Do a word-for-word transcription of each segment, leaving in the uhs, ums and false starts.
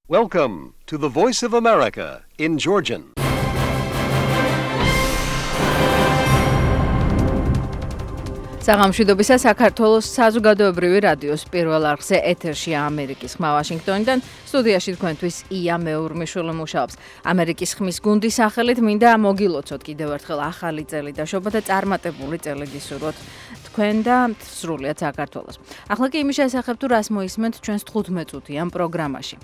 Welcome to the Voice of America in Georgian. საღამშვიდობისა საქართველოს საზოგადოებრივი რადიოს პირველ არხზე ეთერშია ამერიკის ხმა ვაშინგტონიდან. სტუდიაში თქვენთვის ია მეურმიშვილი მუშაობს. ამერიკის ხმის გუნდის სახელით მინდა მოგილოცოთ კიდევ ერთხელ ახალი წელი და შობათა წარმატებული წელი გისურვოთ თქვენ და სრულიად საქართველოს. ახლა კი იმის შესახებ თუ რას მოისმენთ ჩვენს თხუთმეტ წუთიან პროგრამაში.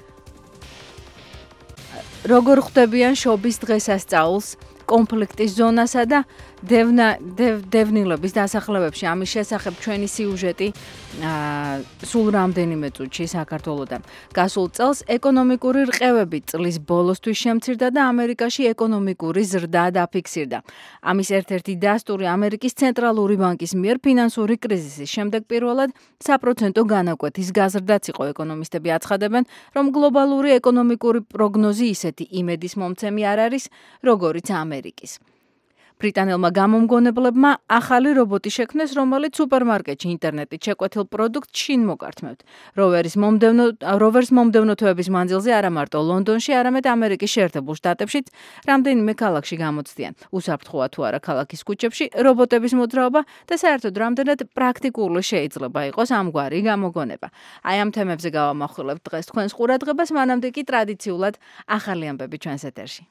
როგორ ხვდებიან შობის დღესასწაულს კონფლიქტის ზონასა და დევნა დევნილების დასახლებებში ამის შესახებ ჩვენი სიუჟეტი სულ რამდენიმე წუთში საქართველოდან. გასულ წელს ეკონომიკური რყევები წლის ბოლოსთვის შემცირდა და ამერიკაში ეკონომიკური ზრდა დაფიქსირდა. ამის ერთ-ერთი დასტური ამერიკის ცენტრალური ბანკის მიერ ფინანსური კრიზისის შემდეგ პირველად საპროცენტო განაკვეთის გაზრდაც იყო. ეკონომისტები აცხადებენ, რომ გლობალური ეკონომიკური პროგნოზი ისეთი იმედის მომცემი არ არის, როგორიც ამერიკის. ბრიტანელმა გამომგონებლებმა ახალი რობოტი შექმნეს, რომელიც სუპერმარკეტში ინტერნეტით შეკვეთილ პროდუქტს შინ მოგართმევთ. როვერის მომდევნო როვერს მომდევნო თვეების მანძილზე არა მარტო ლონდონში, არამედ ამერიკის შეერთებულ შტატებშიც რამდენიმე ქალაქში გამოცდიან. უსაფრთხოა თუ არა ქალაქის ქუჩებში რობოტების მოძრაობა და საერთოდ რამდენად პრაქტიკული შეიძლება იყოს ამგვარი გამოგონება. აი ამ თემებზე გავამახვილებთ დღეს თქვენს ყურადღებას, მანამდე კი ტრადიციულად ახალი ამბები ჩვენს ეთერში.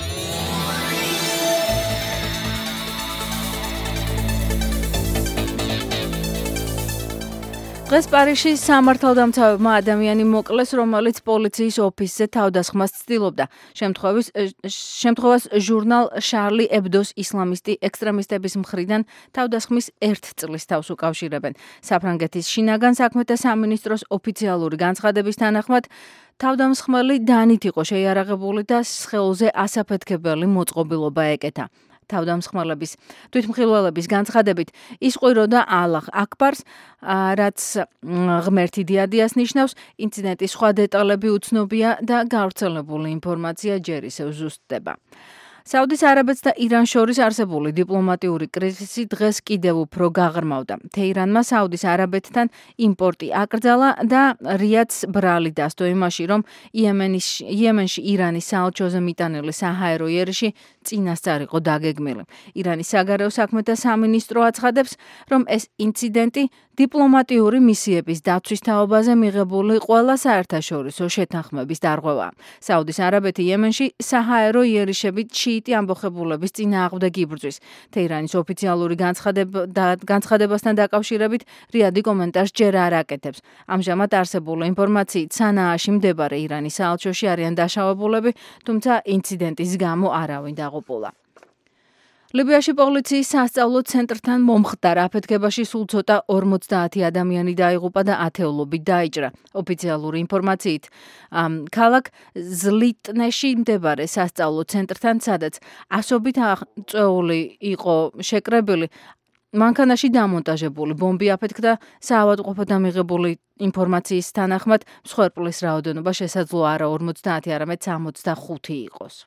დღეს პარიზში სამართალდამცავებმა ადამიანი მოკლეს, რომელიც პოლიციის ოფისზე თავდასხმას ცდილობდა. შემთხვევას ჟურნალ შარლი ებდოს ისლამისტი ექსტრემისტების მხრიდან თავდასხმის ერთ წლის თავს უკავშირებენ. საფრანგეთის შინაგან საქმეთა სამინისტროს ოფიციალური განცხადების თანახმად თავდამსხმელი დანით იყო შეიარაღებული და სხეულზე ასაფეთქებელი მოწყობილობა ეკეთა. თავდამსხმელების თვითმხილველების განცხადებით ის ყვიროდა ალლაჰ აკბარს, რაც ღმერთი დიადიას ნიშნავს. ინციდენტის სხვა დეტალები უცნობია და გავრცელებული ინფორმაცია ჯერ ისევ ზუსტდება. საუდის არაბეთს და իրანს შორის არსებული დიპლომატიური კრიზისი დღეს კიდევ უფრო გაღრმავდა. თეირანმა საუდის არაბეთთან იმპორტი აკრძალა და რიადს ბრალი დასდო იმაში, რომ იემენში ირანის საელჩოზე მიტანილი საჰაერო იერიში წინასწარ იყო დაგეგმილი. ირანის საგარეო საქმეთა სამინისტრო აცხადებს, რომ ეს ინციდენტი დიპლომატიური მისიების დაცვის თაობაზე მიღებული ყველა საერთაშორისო შეთანხმების დარღვევაა. საუდის არაბეთი იემენში საჰაერო იერიშებით შიიტი ამბოხებულების წინააღმდეგ იბრძვის. თეირანის ოფიციალური განცხადებასთან დაკავშირებით რიადი კომენტარს ჯერ არ აკეთებს. ამჟამად არსებული ინფორმაციით სანააში მდებარე ირანის საელჩოში არიან დაშავებულები, თუმცა ინციდენტის გამო არავინ დაღუპულა. ლიბიაში პოლიციის სასწავლო ცენტრთან მომხდარ აფეთქებაში სულ ცოტა ორმოცდაათი ადამიანი დაიღუპა და ათეულობით დაიჭრა. ოფიციალური ინფორმაციით ქალაქ ზლიტნეში მდებარე სასწავლო ცენტრთან, სადაც ასობით წვეული იყო შეკრებილი, მანქანაში დამონტაჟებული ბომბი აფეთქდა. საავადმყოფოდან მიღებული ინფორმაციის თანახმად მსხვერპლის რაოდენობა შესაძლოა არა ორმოცდაათი, არამედ სამოცდახუთი იყოს.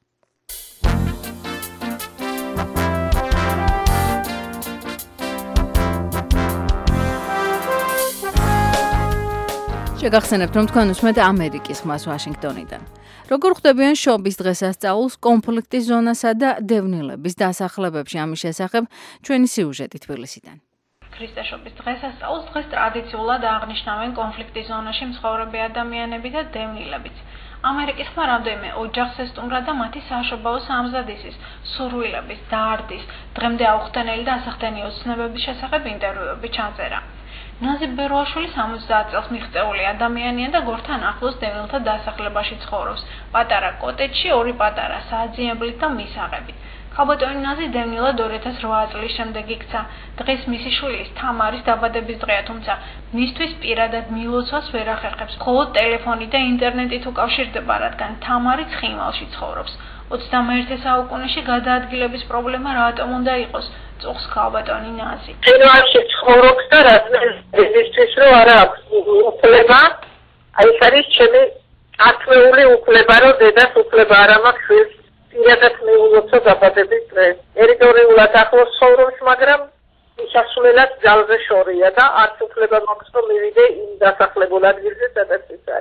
შეგახსენებთ, რომ თქვენ უსმენთ ამერიკის ხმას ვაშინგტონიდან. როგორ ხვდებიან შობის დღესასწაულს კონფლიქტის ზონასა და დევნილების დასახლებებში ამის შესახებ ჩვენი სიუჟეტი თბილისიდან. ქრისტესობის დღესასწაულს დღეს ტრადიციულად აღნიშნავენ კონფლიქტის ზონაში მცხოვრები ადამიანები და დევნილებიც. ამერიკის ხმა რამდენიმე ოჯახს ესტუმრა და მათი საშობაო სამზადისის, სურვილების, დარდის, დღემდე აუხსნელი და ასახდენი ოცნებების შესახებ ინტერვიუები ჩაწერა. ნაზი ბეროაშვილი სამოცდაათ წელს მიღწეული ადამიანია და გორთან ახლოს დევნილთა დასახლებაში ცხოვრობს. პატარა კოტეჯში ორი პატარა საძიებლით და მისაღებით. ქალბატონი ნაზი დევნილად ორი ათას რვა წლის შემდეგ იქცა. დღეს მისი შვილის თამარის დაბადების დღეა, თუმცა მისთვის პირადად მილოცვას ვერ ახერხებს. მხოლოდ ტელეფონი და ინტერნეტით უკავშირდება, რადგან თამარი ცხინვალში ცხოვრობს. ოცდამეერთე საუკუნეში გადაადგილების პრობლემა რატომ უნდა იყოს? წუხს ქალბატონი ნაზი. ცხინვალში ცხოვრობს და რადგან რომ არა აქვს უფლება, აი ეს არის ჩემი ათეული უფლება, რომ დედას უფლება არ მაქვს შვილს პირადად მიულოცო დაბადების დღე. ტერიტორიულად ახლოს ცხოვრობს, მაგრამ მისასვლელად ძალზე შორია და არც უფლება მაქვს რომ მივიდე იმ დასახლებულ ადგილზე, სადაც ის არის.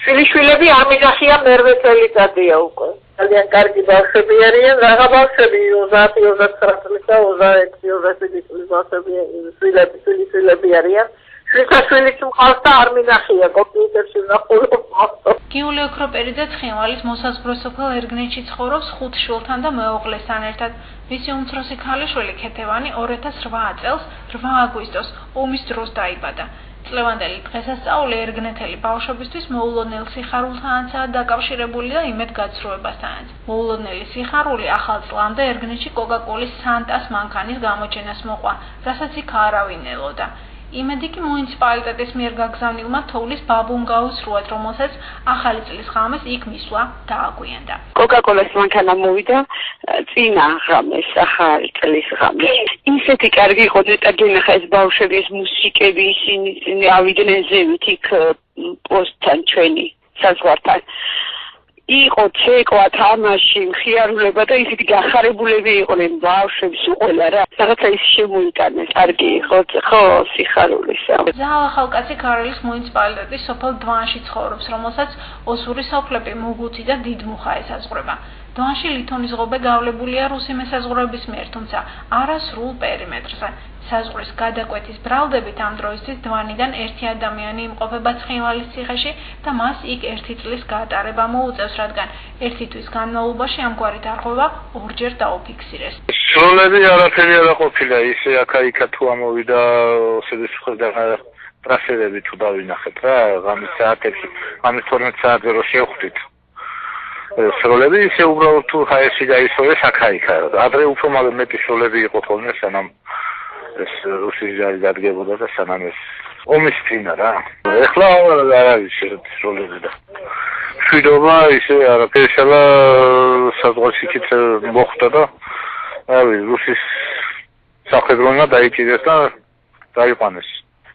შვილიშვილები ამინახია მერვე წელიწადია უკვე. ძალიან კარგი ბავშვები არიან, რაღა ბავშვები ოცდაათი ოცდათვრამეტი წლის და ოცდაექვსი ოცდაშვიდი წლის ბავშვები, შვილები, შვილიშვილები არიან. შვილიშვილიც მყავს და არ მინახია კომპიუტერში ნახულობ. გიული ოქროპერიძე ცხინვალის მოსაზღვრე სოფელ ერგნეთში ცხოვრობს ხუთ შვილთან და მეუღლესთან ერთად. მისი უმცროსი ქალიშვილი ქეთევანი ორი ათას რვა წელს რვა აგვისტოს ომის დროს დაიბადა. წლევანდელი დღესასწაული ერგნეთელი ბავშვებისთვის მოულოდნელ სიხარულთანაცაა დაკავშირებული და იმედგაცრუებასთანაც. მოულოდნელი სიხარული ახალ წლამდე ერგნეთში კოკა-კოლის სანტას მანქანის გამოჩენას მოყვა, რასაც იქ არავინ ელოდა. იმედი კი მუნიციპალიტეტის მიერ გაგზავნილმა თოვლის ბაბუმ გაუსრუათ, რომელსაც ახალი წლის ღამეს იქ მისვლა დააგვიანდა. კოკა-კოლის მანქანა მოვიდა წინა ღამეს, ახალი წლის ღამეს. ისეთი კარგი იყო დეტაგენახა ეს ბავშვები, ეს მუსიკები, ისინი ავიდნენ ზევით იქ პოსტთან ჩვენი საზღვართან. იყო ცეკვა, თამაში, მხიარულება და ისეთი გახარებულები იყვნენ ბავშვები, სულ ყველა რა. რაღაცა ის შემოიტანეს, კარგი იყო, ხო, სიხარულისა. ზაალ ახალკაცი ქარელის მუნიციპალიტეტის სოფელ დვანში ცხოვრობს, რომელსაც ოსური სოფლები მუგუთი და დიდმუხა ესაზღვრება. დვანში ლითონის ღობე გავლებულია რუსი მესაზღვრეების მიერ, თუმცა არა სრულ პერიმეტრზე. საზღვრის გადაკვეთის ბრალდებით ამ დროისთვის დვანიდან ერთი ადამიანი იმყოფება ცხინვალის ციხეში და მას იქ ერთი წლის გაატარება მოუწევს, რადგან ერთი თვის განმავლობაში ამგვარი დარღვევა ორჯერ დაუფიქსირეს. სროლები არაფერი არ ყოფილა, ისე აქა-იქა თუ ამოვიდა ოსეთის ტრასერები თუ დავინახეთ რა, ღამის საათებში, ღამის თორმეტ საათზე რო შევხვდით. სროლები ისე უბრალოდ თუ ჰაერში გაისვეს აქა-იქა. ადრე უფრო მეტი სროლები იყო ხოლმე, სანამ ეს რუსი ჯარი დადგებოდა და სანამ ეს ომის წინა რა. ეხლა არ არის სროლები და მშვიდობა ისე არაფერი შელა საზღვარში იქით მოხდა და რავი რუსის სახელმწიფო დაიჭირეს და დაიყვანეს.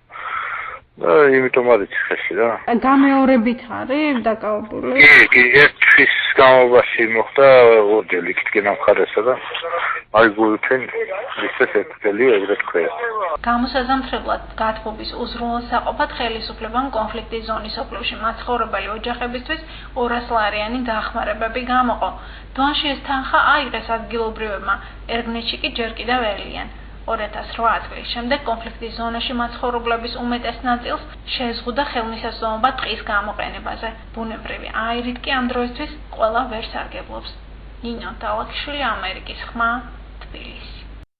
და იმიტომ არის ხეში რა. გამეორებით არის დაკავებული? კი, კი, ერთვის გამობაში მოხდა ორჯერ იქით გენამხარესა და აი გულთენ ისეთ ერთელი ეგრე თქვია. გამოსაზამთრებლად გათბობის უზრუნველსაყოფად ხელისუფლებამ კონფლიქტის ზონის ოფლებში მაცხოვრებელი ოჯახებისთვის ორას ლარიანი დახმარებები გამოყო. დვანში ეს თანხა აიღეს ადგილობრივებმა, ერგნეთში კი ჯერ კიდევ ელიან. ორი ათას რვა წლის შემდეგ კონფლიქტის ზონაში მაცხოვრებლების უმეტეს ნაწილს შეზღუდა ხელმისაწვდომობა ტყის გამოყენებაზე. ბუნებრივი აირით კი ამ დროისთვის ყველა ვერ სარგებლობს. ნინო დალაქსშვილი, ამერიკის ხმა, თბილისი.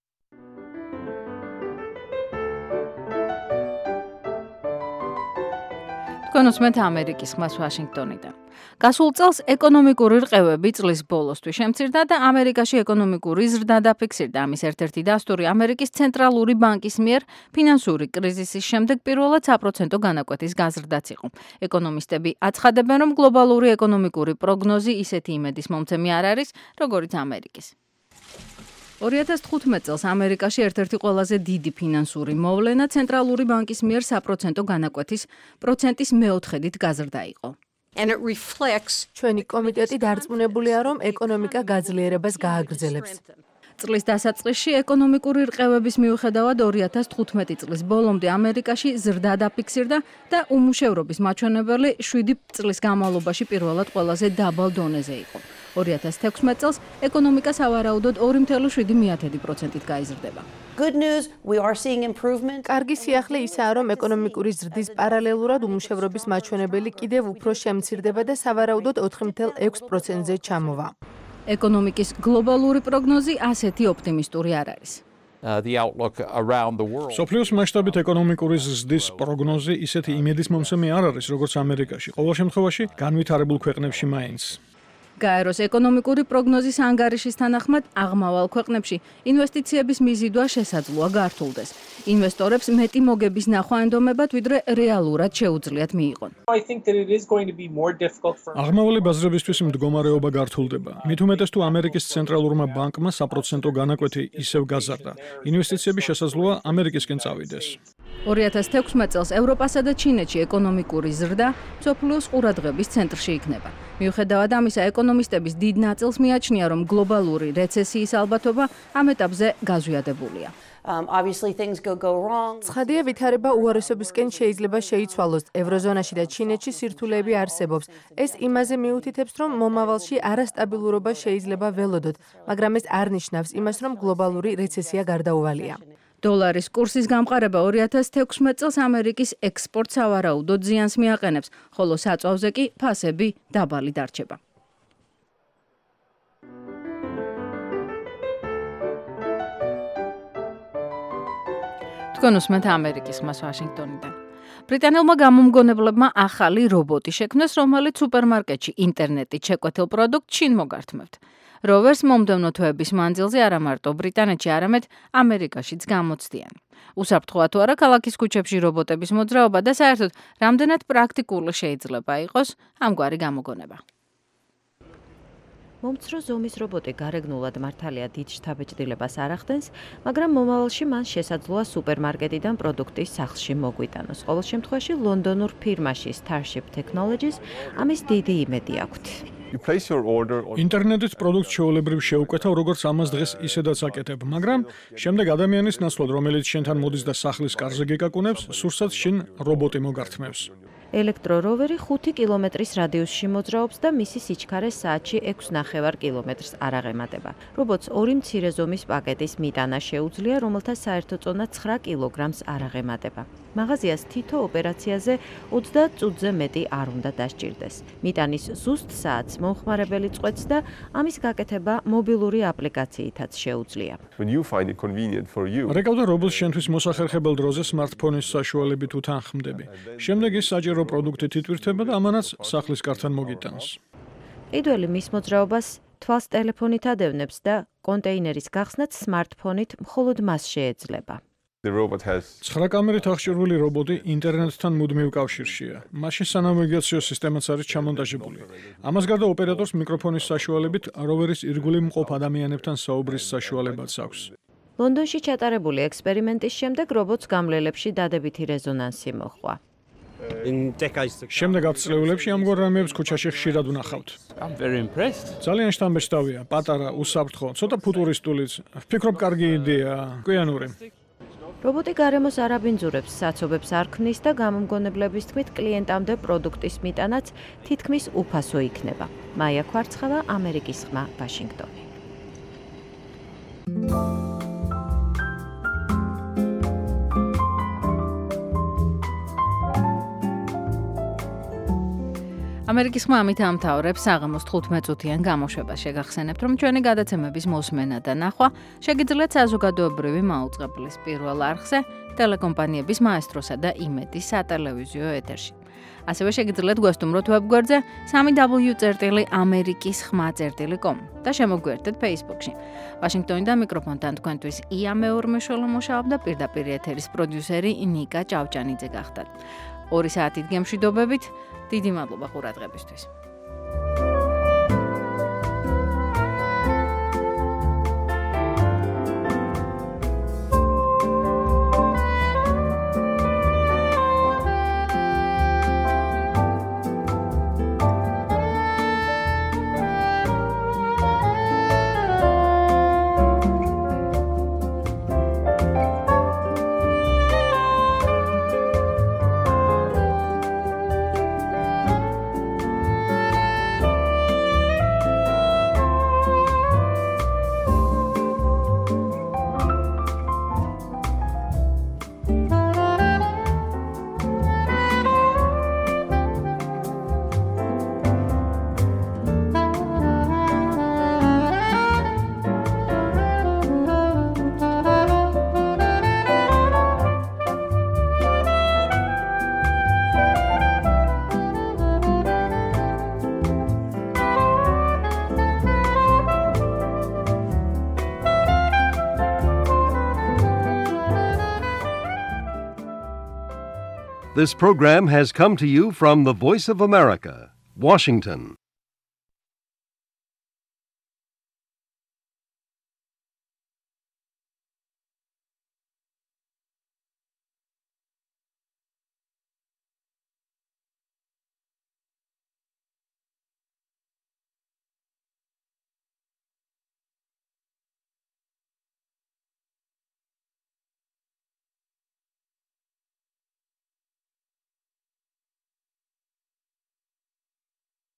თქვენ უსმენთ ამერიკის ხმას ვაშინგტონიდან. გასულ წელს ეკონომიკური რყევები წლის ბოლოსთვის შემცირდა და ამერიკაში ეკონომიკური ზრდა დაფიქსირდა. ამის ერთ-ერთი დასტური ამერიკის ცენტრალური ბანკის მიერ ფინანსური კრიზისის შემდეგ პირველად საპროცენტო განაკვეთის გაზრდაც იყო. ეკონომისტები აცხადებენ, რომ გლობალური ეკონომიკური პროგნოზი ისეთი იმედის მომცემი არ არის, როგორიც ამერიკის. ორი ათას თხუთმეტ წელს ამერიკაში ერთ-ერთი ყველაზე დიდი ფინანსური მოვლენა ცენტრალური ბანკის მიერ საპროცენტო განაკვეთის პროცენტის მეოთხედით გაზრდა იყო. And it reflects ჩვენი კომიტეტი დარწმუნებულია, რომ ეკონომიკა გაძლიერებას გააგრძელებს. წლის დასაწყისში ეკონომიკური რყევების მიუხედავად ორი ათას თხუთმეტი წლის ბოლომდე ამერიკაში ზრდა დაფიქსირდა და უმუშევრობის მაჩვენებელი შვიდი წლის განმავლობაში პირველად ყველაზე დაბალ დონეზე იყო. ორი ათას თექვსმეტ წელს ეკონომიკა სავარაუდოდ ორი ათეული შვიდი პროცენტით გაიზრდება. good news, we are seeing improvement. კარგი სიახლე ისაა, რომ ეკონომიკური ზრდის პარალელურად უმუშევრობის მაჩვენებელი კიდევ უფრო შემცირდება და სავარაუდოდ ოთხი ათეული ექვსი პროცენტზე ჩამოვა. ეკონომიკის გლობალური პროგნოზი ასეთი ოპტიმისტური არ არის. სოფლიოს მასშტაბით ეკონომიკური ზრდის პროგნოზი ისეთი იმედის მომცემი არ არის, როგორც ამერიკაში. ყოველ შემთხვევაში განვითარებულ ქვეყნებში მაინც. გაეროს ეკონომიკური პროგნოზის ანგარიშის თანახმად აღმავალ ქვეყნებში ინვესტიციების მიზიდვა შესაძლოა გართულდეს. ინვესტორებს მეტი მოგების ნახვა ენდომებათ, ვიდრე რეალურად შეუძლიათ მიიღონ. აღმავალი ბაზრებისთვის მდგომარეობა გართულდება. მით უმეტეს თუ ამერიკის ცენტრალურმა ბანკმა საპროცენტო განაკვეთი ისევ გაზარდა. ინვესტიციები შესაძლოა ამერიკისკენ წავიდეს. ორი ათას თექვსმეტ წელს ევროპასა და ჩინეთში ეკონომიკური ზრდა მსოფლიოს ყურადღების ცენტრში იქნება. მიუხედავად ამისა, ეკონომისტების დიდ ნაწილს მიაჩნია, რომ გლობალური რეცესიის ალბათობა ამ ეტაპზე გაზვიადებულია. Um, obviously things go go wrong. ცხადია, ვითარება უარესობისკენ შეიძლება შეიცვალოს. ევროზონაში და ჩინეთში სირთულეები არსებობს. ეს იმაზე მიუთითებს, რომ მომავალში არასტაბილურობა შეიძლება ველოდოთ, მაგრამ ეს არ ნიშნავს იმას, რომ გლობალური რეცესია გარდაუვალია. დოლარის კურსის გამყარება ორი ათას თექვსმეტ წელს ამერიკის ექსპორტს სავარაუდოდ ზიანს მიაყენებს, ხოლო საწვავზე კი ფასები დაბალი დარჩება. თქვენ უსმენთ ამერიკის ხმას ვაშინგტონიდან. ბრიტანელმა გამომგონებლებმა ახალი რობოტი შექმნეს, რომელიც სუპერმარკეტში ინტერნეტით შეკვეთილ პროდუქტს შინ მოგართმევთ. როვერს მომდევნო თვეების მანძილზე არა მარტო ბრიტანეთში, არამედ ამერიკაშიც გამოცდიან. უსაფრთხოა თუ არა ქალაქის ქუჩებში რობოტების მოძრაობა და საერთოდ რამდენად პრაქტიკული შეიძლება იყოს ამგვარი გამოგონება. მომცრო ზომის რობოტი გარეგნულად მართალია დიდ შთაბეჭდილებას არ ახდენს, მაგრამ მომავალში მან შესაძლოა სუპერმარკეტიდან პროდუქტის სახლში მოგვიტანოს. ყოველ შემთხვევაში ლონდონურ ფირმაში Starship Technologies ამის დიდი იმედი აქვთ. ინტერნეტით პროდუქტს ჩვეულებრივ შეუკვეთავ, როგორც ამას დღეს ისედაც აკეთებ, მაგრამ შემდეგ ადამიანის ნაცვლად, რომელიც შენთან მოდის და სახლის კარზე გეკაკუნებს, სურსაც შინ რობოტი მოგართმევს. ელექტროროვერი ხუთი კილომეტრის რადიუსში მოძრაობს და მისი სიჩქარე საათში ექვს ნახევარ კილომეტრს არ აღემატება. რობოტს ორი მცირე ზომის პაკეტის მიტანა შეუძლია, რომელთა საერთო წონა ცხრა კილოგრამს არ აღემატება. მაღაზიას თითო ოპერაციაზე ოცდაათ წუთზე მეტი არ უნდა დასჭირდეს. მიტანის ზუსტ საათს მომხმარებელი წყვეტს და ამის გაკეთება მობილური აპლიკაციითაც შეუძლია. რეკავდა რობოტს შენთვის მოსახერხებელ დროზე სმარტფონის საშუალებით უთანხმდები. შემდეგ ის საჯარო პროდუქტით იტვირთება და ამანაც სახლის კართან მოგიტანს. პირველი მის მოძრაობას თვალს ტელეფონით ადევნებს და კონტეინერის გახსნაც სმარტფონით მხოლოდ მას შეეძლება. ცხრა კამერით აღჭურვილი რობოტი ინტერნეტთან მუდმივ კავშირშია. მაშინ სანავიგაციო სისტემაც არის ჩამონტაჟებული. ამას გარდა ოპერატორს მიკროფონის საშუალებით როვერის ირგვლივ მყოფ ადამიანებთან საუბრის საშუალებაც აქვს. ლონდონში ჩატარებული ექსპერიმენტის შემდეგ რობოტს გამლელებში დადებითი რეზონანსი მოჰყვა. შემდეგ ათწლეულებში ამგვარ რამეებს ქუჩაში ხშირად ვნახავთ. ძალიან შთამბეჭდავია, პატარა, უსაფრთხო, ცოტა ფუტურისტულიც. ვფიქრობ, კარგი იდეაა, კვიანური. რობოტი გარემოს არ აბინძურებს, საცობებს არ ქმნის და გამომგონებლების თქმით კლიენტამდე პროდუქტის მიტანაც თითქმის უფასო იქნება. მაია ქვარცხავა, ამერიკის ხმა, ვაშინგტონი. ამერიკის ხმა ამით ამთავრებს საღამოს თხუთმეტ წუთიან გამოშვებას. შეგახსენებთ, რომ ჩვენი გადაცემების მოსმენა და ნახვა შეგიძლიათ საზოგადოებრივი მაუწყებლის პირველ არხზე, ტელეკომპანიების მაესტროსა და იმედის სატელევიზიო ეთერში. ასევე შეგიძლიათ გვესტუმროთ ვებგვერდზე სამი დაბლიუ წერტილი ამერიკის ხმა წერტილი კომ და შემოგვიერთეთ Facebook-ში. ვაშინგტონიდან მიკროფონთან თქვენთვის ია მეორმეშველო მუშაობდა, პირდაპირ ეთერის პროდიუსერი ნიკა ჭავჭანიძე გახდათ. ორი საათით გემშვიდობებით. დიდი მადლობა ყურადღებისთვის. This program has come to you from the Voice of America, Washington.